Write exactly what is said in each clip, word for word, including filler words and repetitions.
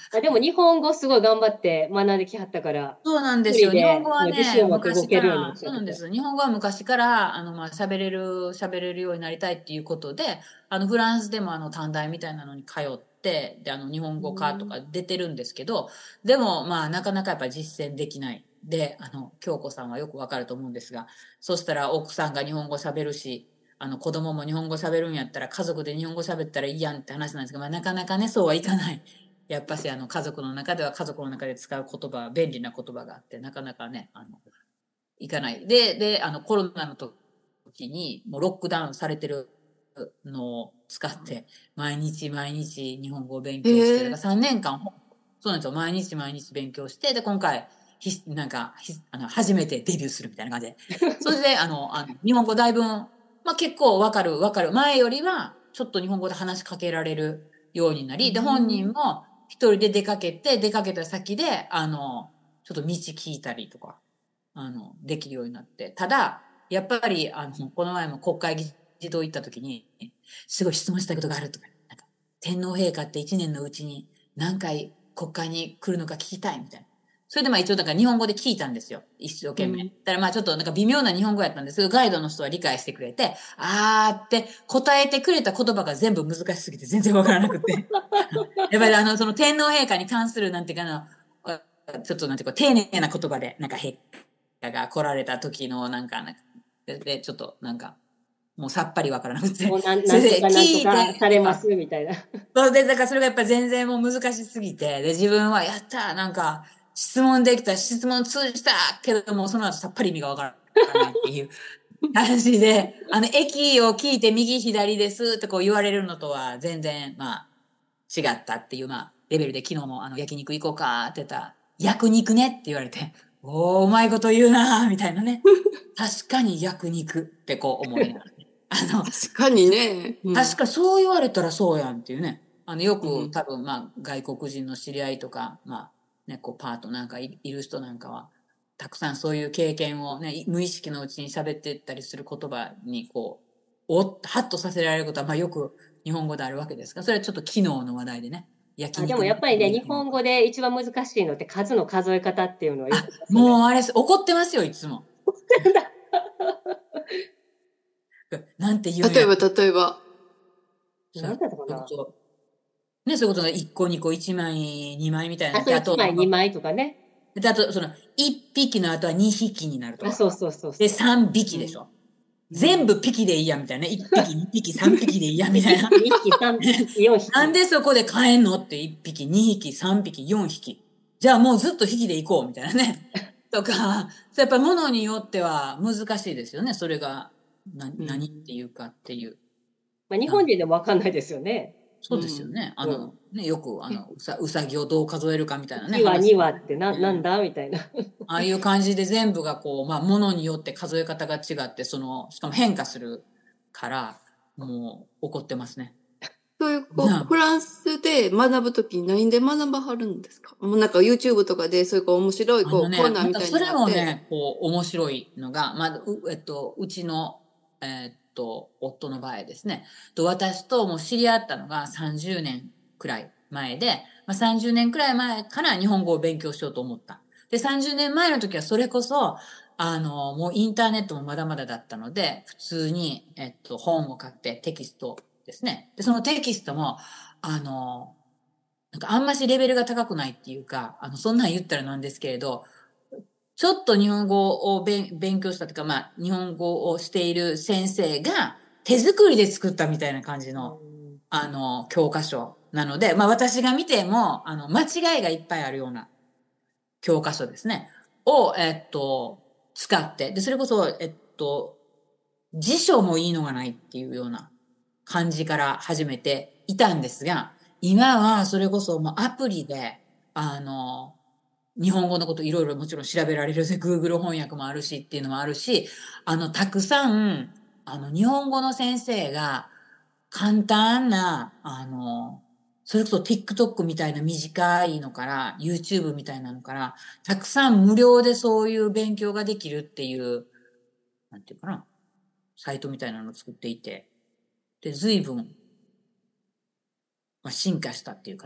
あ、でも日本語すごい頑張って学んできはったから、 そうなんですよ。 一人日本語でね、自はね、 信を持って動けるようになっ昔から、 ちゃってて。 そうなんです。日本語は昔から、あの、まあ、喋れる、喋れるようになりたいっていうことで、あの、フランスでもあの、短大みたいなのに通って、で、あの、日本う語科とん。 か出てるんですけど、でも、まあ、なかなかやっぱ実践できない。で、あの、京子さんはよくわかると思うんですが、そしたら奥さんが日本語喋るし、あの、子供も日本語喋るんやったら、家族で日本語喋ったらいいやんって話なんですが、まあ、なかなかね、そうはいかない。やっぱしあの家族の中では家族の中で使う言葉、便利な言葉があって、なかなかね、あの、いかない。で、で、あのコロナの時にもうロックダウンされてるのを使って、毎日毎日日本語を勉へ強して、だからえ。 さんねんかん、そうなんですよ。毎日毎日勉強して、で、今回、ひ、なんか、ひ、あの、初めてデビューするみたいな感じで。それで、あの、あの日本語だいぶ、まあ結構わかるわかる。前よりは、ちょっと日本語で話しかけられるようになうり、で、本人ん。 も一人で出かけて、出かけた先で、あの、ちょっと道聞いたりとか、あの、できるようになって。ただ、やっぱり、あの、この前も国会議事堂行った時に、すごい質問したいことがあるとか、なんか、天皇陛下って一年のうちに何回国会に来るのか聞きたいみたいな。それでまあ一応だから日本語で聞いたんですよ。一生懸命。 うん。 だからまあちょっとなんか微妙な日本語やったんですけど、ガイドの人は理解してくれて、あーって答えてくれた言葉が全部難しすぎて全然わからなくて。やっぱりあの、その天皇陛下に関するなんていうかな、ちょっとなんていうか丁寧な言葉で、なんか陛下が来られた時のなんか、なんかで、ちょっとなんか、もうさっぱりわからなくて。 もうなん、 それでなんとかなんと聞いて、 かされます、みたいな。 そうで、だからそれがやっぱ全然もう難しすぎて、で、自分はやったなんか、質問できた、質問通じたけども、その後さっぱり意味がわからないっていう感じで、あの、駅を聞いて右左ですってこう言われるのとは全然、まあ、違ったっていう、まあ、レベルで昨日もあの、焼肉行こうかって言ったら、焼肉ねって言われて、おー、うまいこと言うなーみたいなね。確かに焼肉ってこう思いながらね。あの、 確かにね。うん。 確かそう言われたらそうやんっていうね。あの、ようん。 く多分まあ外国人の知り合いとか、まあね、こうパートなんかい、いる人なんかは、たくさんそういう経験をね、無意識のうちに喋ってったりする言葉にこう、おっ、ハッとさせられることはまあよく日本語であるわけですが、それはちょっと機能の話題でね。焼あ、でも肉ね。 やっぱりね、日焼肉。 本語で一番難しいのって数の数え方っていうのはよく言いあ、 ますよね。 もうあれ、怒ってますよ、いつも。なんて言うんや。 例えば、例えば。 そう、 なんだったかな。 そういうことね、そういうことがいっこ、にこ、いちまい、にまいみたいあ、 な。で、 そう、1 あと、 枚にまいとかね。 で、あと、その、いっぴきの後はにひきになるとあ、 か。 そうそうそうで、 そさんびう。うん。 きでしょ。 うん。 全部ピキでいいや、みたいな。いっぴき、にひき、さんびきでいいや、みで、 たいな。 いっぴき、にひき、さんびき、よんひき。 なんでそこで変えんのっていっぴき、にひき、さんびき、よんひき。じゃあもうずっと引きでいこう、みたいなね。とか、やっぱり物によっては難しいですよね。それが、な、 う何っていん。 うかっていう。 まあ、日なん本人でもわかんないですよね。 そうですようん。 ね。あうん。 の、ね、よく、あえ、 の、うさ、うさぎをどう数えるかみたいなね、 いちわ、にわ話。 ってな、なんね。 だみたいな。 ああいう感じで全部がこう、まあ、ものによって数え方が違って、その、しかも変化するから、もう怒ってますね。 そういう、こう、フなランスで学ぶときに何で学ばはるんですか？もうなんか YouTube とかで、そういうこう面白い、こう、コーあのね、 ナーみたいまたそれなのがあって、 もね、こう、面白いのが、まあ、う、えっと、うちの、えーっと、夫の場合ですね。と、私ともう知り合ったのがさんじゅうねんくらい前で、まあ、さんじゅうねんくらい前から日本語を勉強しようと思った。で、さんじゅうねんまえの時はそれこそ、あの、もうインターネットもまだまだだったので、普通に、えっと、本を買ってテキストですね。で、そのテキストも、あの、なんかあんましレベルが高くないっていうか、あの、そんなん言ったらなんですけれど、ちょっと日本語を勉勉強したというか、まあ、日本語をしている先生が手作りで作ったみたいな感じうの、 ん。 あの、教科書なので、まあ私が見ても、あの、間違いがいっぱいあるような教科書ですね。を、えっと、使って、で、それこそ、えっと、辞書もいいのがないっていうような感じから始めていたんですが、今はそれこそもうアプリで、あの、日本語のこといろいろもちろん調べられるし、Google 翻訳もあるしっていうのもあるし、あの、たくさん、あの、日本語の先生が簡単な、あの、それこそ TikTok みたいな短いのから、YouTube みたいなのから、たくさん無料でそういう勉強ができるっていう、なんていうかな、サイトみたいなのを作っていて、で、随分、まあ、進化したっていうかね。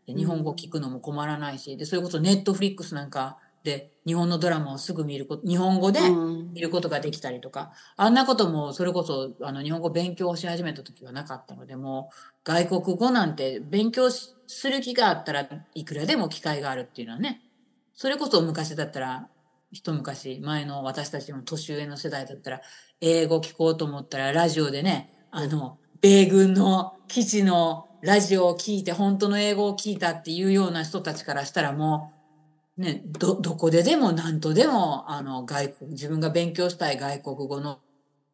で日本語聞くのも困らないし、で、それこそネットフリックスなんかで日本のドラマをすぐ見ること、日本語で見ることができたりとか、あんなこともそれこそあの日本語勉強し始めた時はなかったので、もう外国語なんて勉強する気があったらいくらでも機会があるっていうのはね、それこそ昔だったら、一昔前の私たちの年上の世代だったら、英語聞こうと思ったらラジオでね、あの、米軍の基地のラジオを聞いて本当の英語を聞いたっていうような人たちからしたらもう、ね、ど、どこででも何とでも、あの、外国、自分が勉強したい外国語の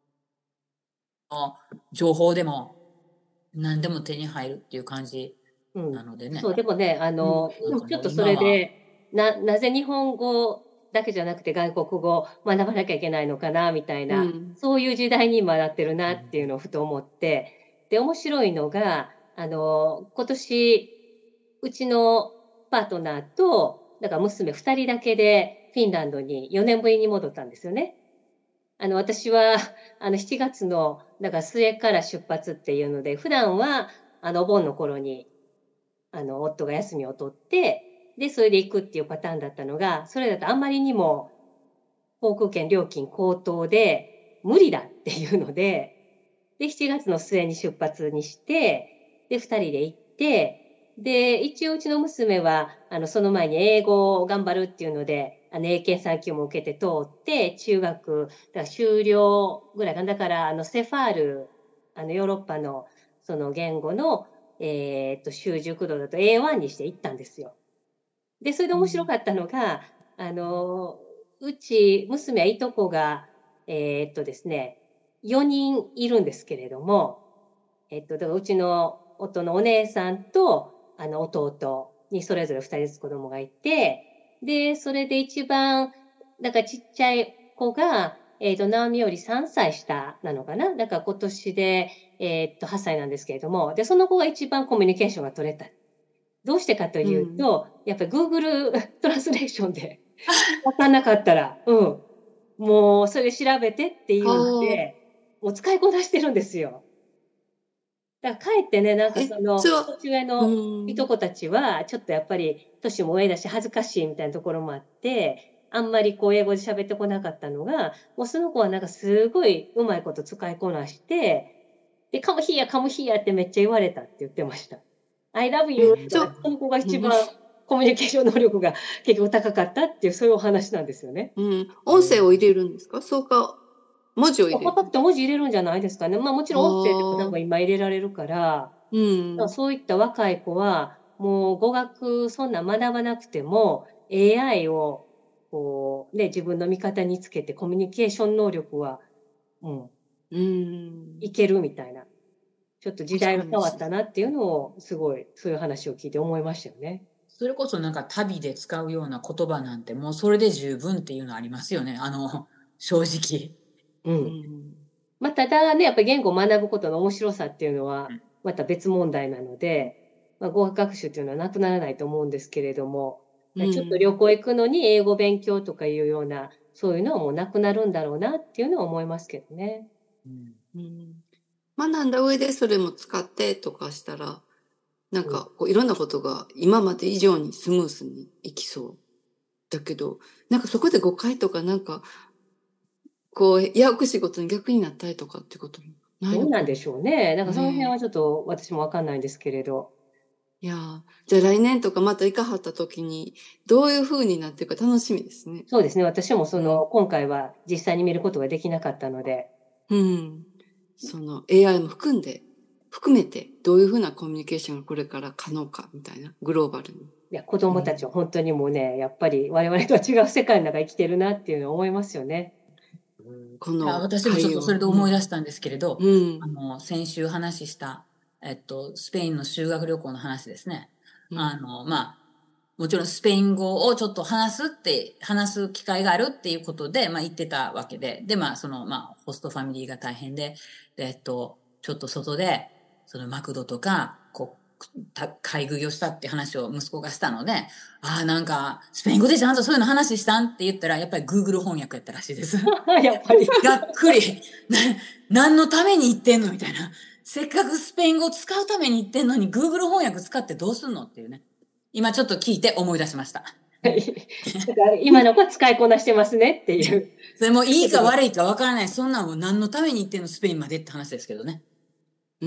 情報でも何でも手に入るっていう感じなのでね。 うん、そう、でもね、あの、うん、ちょっとそれで、な、なぜ日本語だけじゃなくて外国語を学ばなきゃいけないのかな、みたいな、うん、そういう時代に今なってるなっていうのをふと思って、で、面白いのが、あの、今年、うちのパートナーと、だから娘二人だけでフィンランドによねんぶりに戻ったんですよね。あの、私は、あの、しちがつの、だから末から出発っていうので、普段は、あの、お盆の頃に、あの、夫が休みを取って、で、それで行くっていうパターンだったのが、それだとあんまりにも航空券料金高騰で無理だっていうので、で、しちがつの末に出発にして、で、二人で行って、で、一応うちの娘は、あの、その前に英語を頑張るっていうので、あの、英検さん級も受けて通って、中学、だから修了ぐらいかな。だから、あの、セファール、あの、ヨーロッパの、その言語の、えー、っと、習熟度だと エーワン にして行ったんですよ。で、それで面白かったのが、うん、あの、うち、娘はいとこが、えー、っとですね、よにんいるんですけれども、えっと、だからうちの夫のお姉さんと、あの、弟にそれぞれふたりずつ子供がいて、で、それで一番、だからちっちゃい子が、えっと、直美よりさんさい下なのかな。だから今年で、えっと、はっさいなんですけれども、で、その子が一番コミュニケーションが取れた。どうしてかというと、うん、やっぱり Google トランスレーションでわかんなかったら、うん。もう、それ調べてっていうので、もう使いこなしてるんですよ。だからかえってね、なんかその、年上のいとこたちは、ちょっとやっぱり、年も上だし恥ずかしいみたいなところもあって、あんまりこう英語で喋ってこなかったのが、もうその子はなんかすごいうまいこと使いこなして、で、カムヒーやカムヒーやってめっちゃ言われたって言ってました。I love you ってその子が一番コミュニケーション能力が結構高かったっていう、そういうお話なんですよね。 うん。音声を入れるんですか？そうか。文字を入れる。 パパって文字入れるんじゃないですかね。まあもちろん音声でも多分今入れられるから、うん、そういった若い子は、もう語学そんな学ばなくても、エーアイ をこう、ね、自分の味方につけてコミュニケーション能力は、うん、うん、いけるみたいな。ちょっと時代が変わったなっていうのを、すごい、そういう話を聞いて思いましたよね。 それこそなんか旅で使うような言葉なんてもうそれで十分っていうのありますよね。あの、正直。 うん。まあ、ただね、やっぱり言語を学ぶことの面白さっていうのは、また別問題なので、まあ、語学学習っていうのはなくならないと思うんですけれども、ちょっと旅行行くのに英語勉強とかいうような、そういうのはもうなくなるんだろうなっていうのは思いますけどね。 うんうん、学んだ上でそれも使ってとかしたら、なんかこういろんなことが今まで以上にスムースにいきそう。だけど、なんかそこで誤解とかなんか、こう、訳仕事に逆になったりとかってこともないのかな。どうなんでしょうね。なんかその辺はちょっと私もわかんないんですけれど。 いやじゃあ来年とかまた行かはった時に、どういう風になっていくか楽しみですね。 そうですね。私もその、うん、今回は実際に見ることができなかったので。 うん。その エーアイ も含んで、含めてどういう風なコミュニケーションがこれから可能かみたいな、グローバルに。いや、子供たちは本当にもうね、うん、やっぱり我々とは違う世界の中生きてるなっていうのを思いますよね。 この私もちょっとそれで思い出したんですけれど、うん、あの、先週話した、えっと、スペインの修学旅行の話ですね。うん、あの、まあ、もちろんスペイン語をちょっと話すって、話す機会があるっていうことで、まあ言ってたわけで、で、まあその、まあ、ホストファミリーが大変で、で、えっと、ちょっと外で、そのマクドとか、こう、買い食いをしたって話を息子がしたので、ああ、なんか、スペイン語でちゃんとそういうの話したんって言ったら、やっぱり Google 翻訳やったらしいです。 やっぱり。 がっくり。何のために言ってんのみたいな。せっかくスペイン語を使うために言ってんのに Google 翻訳使ってどうすんのっていうね。 今ちょっと聞いて思い出しました。 だから今の子は使いこなしてますねっていう。 それもいいか悪いかわからない。そんなの何のために行ってんのスペインまでって話ですけどね。 うん。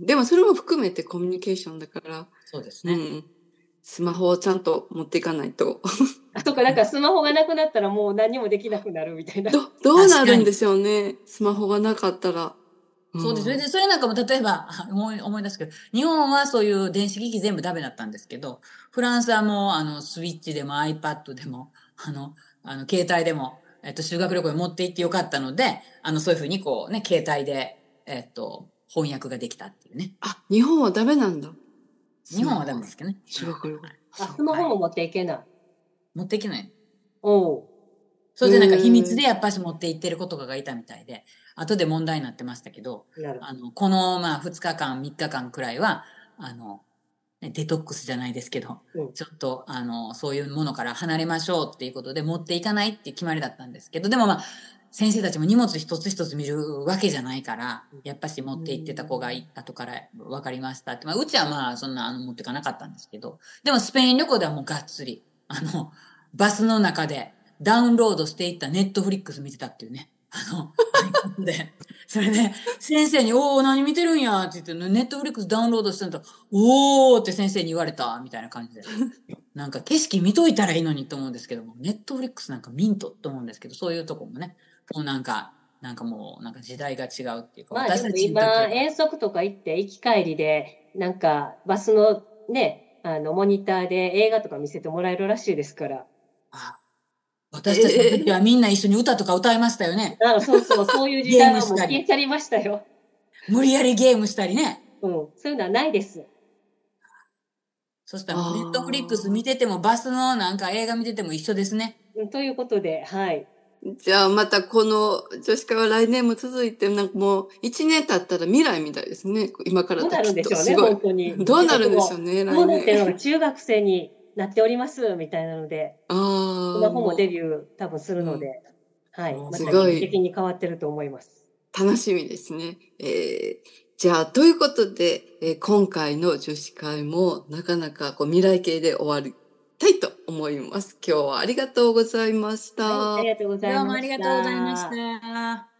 でもそれも含めてコミュニケーションだから。 そうですね。 うん。スマホをちゃんと持っていかないと。 あとか、なんかスマホがなくなったらもう何もできなくなるみたいな。 ど、どうなるんでしょうね。スマホがなかったら。 そうです。それで、それなんかも例えば、思い、思い出すけど、日本はそういう電子機器全部ダメだったんですけど、フランスはもう、あの、スイッチでも iPad でも、あの、あの、携帯でも、えっと、修学旅行に持って行ってよかったので、あの、そういうふうにこうね、携帯で、えっと、翻訳ができたっていうね。 あ、日本はダメなんだ。 日本はダメですけどね。 修学旅行。 あ、スマホも持っていけない。 持っていけない。 おう。 それでなんか秘密でやっぱし持って行ってる子とかがいたみたいで、後で問題になってましたけど、あの、このまあふつかかん、みっかかんくらいは、あの、ねデトックスじゃないですけど、 うん、 ちょっと、あの、そういうものから離れましょうっていうことで持っていかないっていう決まりだったんですけど、でもまあ、先生たちも荷物一つ一つ見るわけじゃないから、やっぱし持って行ってた子が後から分かりましたって。まあ、うちはまあ、そんなあの持ってかなかったんですけど、でもスペイン旅行ではもうがっつり、あの、バスの中でダウンロードしていったネットフリックス見てたっていうね。あの、iPad で。それで、先生に、おー、何見てるんやって言って、ネットフリックスダウンロードしてんと、おーって先生に言われた、みたいな感じで。なんか景色見といたらいいのにと思うんですけども、ネットフリックスなんかミントと思うんですけど、そういうとこもね、もうなんか、なんかもう、なんか時代が違うっていうか、 まあでも私たちの時今、 は。 遠足とか行って行き帰りで、なんかバスのね、あの、モニターで映画とか見せてもらえるらしいですから。 あ、私たちの時はみんな一緒に歌とか歌いましたよね。 あ、そうそう、そういう時ゲー代はもうムしたり。 消え去りましたよ。 無理やりゲームしたりね。 うん、そういうのはないです。 そしたらもうネットフリックス見てても、バスのなんか映画見てても一緒ですね。 うん、ということで、はい。 じゃあまたこの女子会は来年も続いて、なんかもう一年経ったら未来みたいですね。今からどうなるんでしょうね、 すごい本当に。 どうなるんでしょうね、 どうなってるの来年。 が中学生になっております、みたいなので、 あスマあ、もホもデビュー多分するので、 うん、 はい。またすごい劇的に変わってると思います。 楽しみですね。えー、じゃあ、ということで、えー今回の女子会もなかなかこう未来系で終わりたいと思います。今日はありがとうございましはい、あた。 りがとうございどうもあましりがとうございました。 た。